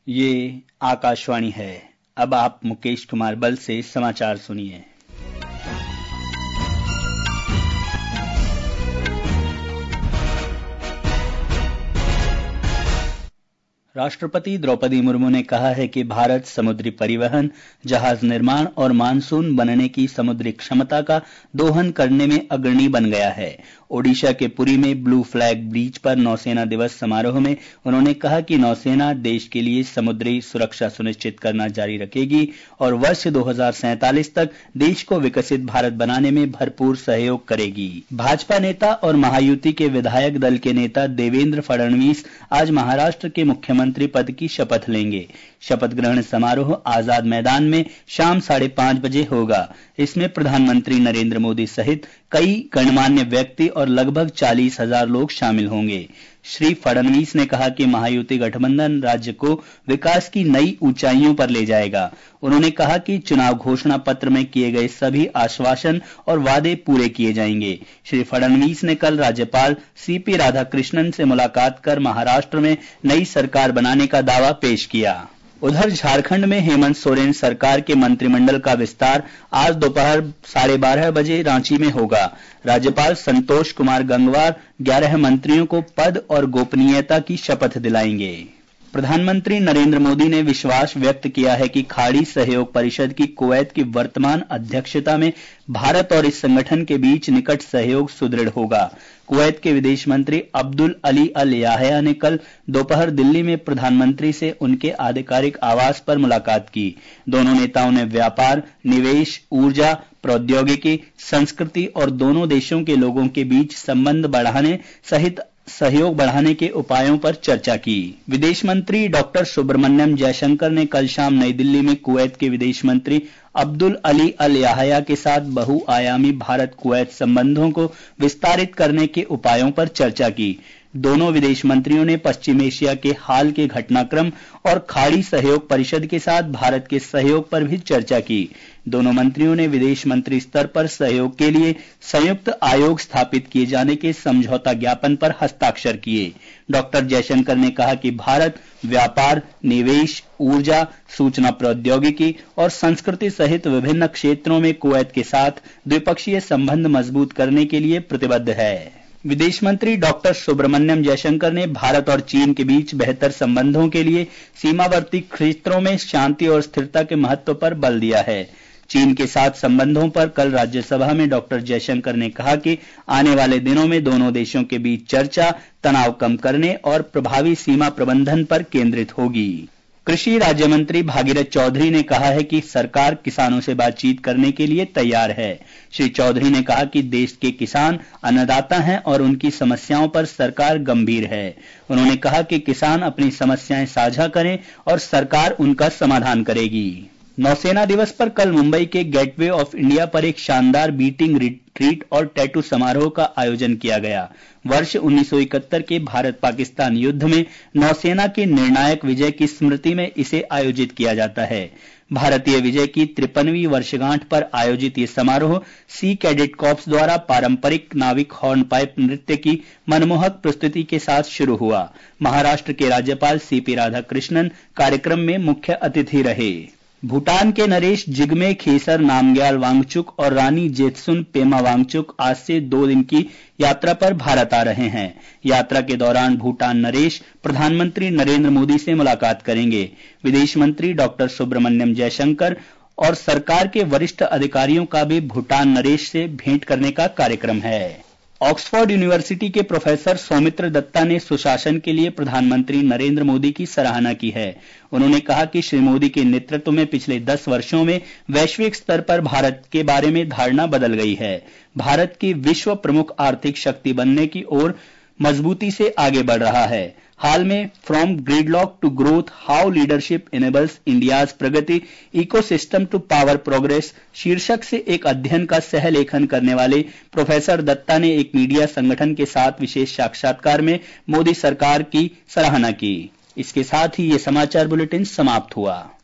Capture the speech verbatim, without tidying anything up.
ये आकाशवाणी है। अब आप मुकेश कुमार बल से समाचार सुनिए। राष्ट्रपति द्रौपदी मुर्मू ने कहा है कि भारत समुद्री परिवहन, जहाज निर्माण और मानसून बनने की समुद्री क्षमता का दोहन करने में अग्रणी बन गया है। ओडिशा के पुरी में ब्लू फ्लैग बीच पर नौसेना दिवस समारोह में उन्होंने कहा कि नौसेना देश के लिए समुद्री सुरक्षा सुनिश्चित करना जारी रखेगी और वर्ष दो हज़ार सैंतालीस तक देश को विकसित भारत बनाने में भरपूर सहयोग करेगी। भाजपा नेता और महायुति के विधायक दल के नेता देवेंद्र फडणवीस आज महाराष्ट्र के मुख्यमंत्री पद की शपथ लेंगे। शपथ ग्रहण समारोह आजाद मैदान में शाम साढ़े पांच बजे होगा। इसमें प्रधानमंत्री नरेंद्र मोदी सहित कई गणमान्य व्यक्ति और लगभग चालीस हजार लोग शामिल होंगे। श्री फडणवीस ने कहा कि महायुति गठबंधन राज्य को विकास की नई ऊंचाइयों पर ले जाएगा। उन्होंने कहा कि चुनाव घोषणा पत्र में किए गए सभी आश्वासन और वादे पूरे किए जाएंगे। श्री फडणवीस ने कल राज्यपाल सीपी राधाकृष्णन से मुलाकात कर महाराष्ट्र में नई सरकार बनाने का दावा पेश किया। उधर झारखंड में हेमंत सोरेन सरकार के मंत्रिमंडल का विस्तार आज दोपहर साढ़े बारह बजे रांची में होगा। राज्यपाल संतोष कुमार गंगवार ग्यारह मंत्रियों को पद और गोपनीयता की शपथ दिलाएंगे। प्रधानमंत्री नरेंद्र मोदी ने विश्वास व्यक्त किया है कि खाड़ी सहयोग परिषद की कुवैत की वर्तमान अध्यक्षता में भारत और इस संगठन के बीच निकट सहयोग सुदृढ़ होगा। कुवैत के विदेश मंत्री अब्दुल अली अल याहया ने कल दोपहर दिल्ली में प्रधानमंत्री से उनके आधिकारिक आवास पर मुलाकात की। दोनों नेताओं ने व्यापार, निवेश, ऊर्जा, प्रौद्योगिकी, संस्कृति और दोनों देशों के लोगों के बीच संबंध बढ़ाने सहित सहयोग बढ़ाने के उपायों पर चर्चा की। विदेश मंत्री डॉक्टर सुब्रमण्यम जयशंकर ने कल शाम नई दिल्ली में कुवैत के विदेश मंत्री अब्दुल अली अल याहया के साथ बहुआयामी भारत कुवैत संबंधों को विस्तारित करने के उपायों पर चर्चा की। दोनों विदेश मंत्रियों ने पश्चिम एशिया के हाल के घटनाक्रम और खाड़ी सहयोग परिषद के साथ भारत के सहयोग पर भी चर्चा की। दोनों मंत्रियों ने विदेश मंत्री स्तर पर सहयोग के लिए संयुक्त आयोग स्थापित किए जाने के समझौता ज्ञापन पर हस्ताक्षर किए। डॉक्टर जयशंकर ने कहा कि भारत व्यापार, निवेश, ऊर्जा, सूचना प्रौद्योगिकी और संस्कृति सहित विभिन्न क्षेत्रों में कुवैत के साथ द्विपक्षीय संबंध मजबूत करने के लिए प्रतिबद्ध है। विदेश मंत्री डॉक्टर सुब्रमण्यम जयशंकर ने भारत और चीन के बीच बेहतर संबंधों के लिए सीमावर्ती क्षेत्रों में शांति और स्थिरता के महत्व पर बल दिया है। चीन के साथ संबंधों पर कल राज्यसभा में डॉक्टर जयशंकर ने कहा कि आने वाले दिनों में दोनों देशों के बीच चर्चा तनाव कम करने और प्रभावी सीमा प्रबंधन पर केंद्रित होगी। कृषि राज्य मंत्री भागीरथ चौधरी ने कहा है कि सरकार किसानों से बातचीत करने के लिए तैयार है। श्री चौधरी ने कहा कि देश के किसान अन्नदाता हैं और उनकी समस्याओं पर सरकार गंभीर है। उन्होंने कहा कि किसान अपनी समस्याएं साझा करें और सरकार उनका समाधान करेगी। नौसेना दिवस पर कल मुंबई के गेटवे ऑफ इंडिया पर एक शानदार बीटिंग रिट्रीट और टैटू समारोह का आयोजन किया गया। वर्ष उन्नीस सौ इकहत्तर के भारत पाकिस्तान युद्ध में नौसेना के निर्णायक विजय की स्मृति में इसे आयोजित किया जाता है। भारतीय विजय की तिरपनवीं वर्षगांठ पर आयोजित ये समारोह सी कैडेट कॉर्प्स द्वारा पारंपरिक नाविक हॉर्नपाइप नृत्य की मनमोहक प्रस्तुति के साथ शुरू हुआ। महाराष्ट्र के राज्यपाल सीपी राधाकृष्णन कार्यक्रम में मुख्य अतिथि रहे। भूटान के नरेश जिग्मे खेसर नामग्याल वांगचुक और रानी जेत्सुन पेमा वांगचुक आज से दो दिन की यात्रा पर भारत आ रहे हैं। यात्रा के दौरान भूटान नरेश प्रधानमंत्री नरेंद्र मोदी से मुलाकात करेंगे। विदेश मंत्री डॉक्टर सुब्रमण्यम जयशंकर और सरकार के वरिष्ठ अधिकारियों का भी भूटान नरेश से भेंट करने का कार्यक्रम है। ऑक्सफोर्ड यूनिवर्सिटी के प्रोफेसर सौमित्र दत्ता ने सुशासन के लिए प्रधानमंत्री नरेंद्र मोदी की सराहना की है। उन्होंने कहा कि श्री मोदी के नेतृत्व में पिछले दस वर्षों में वैश्विक स्तर पर भारत के बारे में धारणा बदल गई है। भारत की विश्व प्रमुख आर्थिक शक्ति बनने की ओर मजबूती से आगे बढ़ रहा है। हाल में from gridlock to growth, how leadership enables India's Pragati ecosystem to power progress शीर्षक से एक अध्ययन का सह लेखन करने वाले प्रोफेसर दत्ता ने एक मीडिया संगठन के साथ विशेष साक्षात्कार में मोदी सरकार की सराहना की। इसके साथ ही ये समाचार बुलेटिन समाप्त हुआ।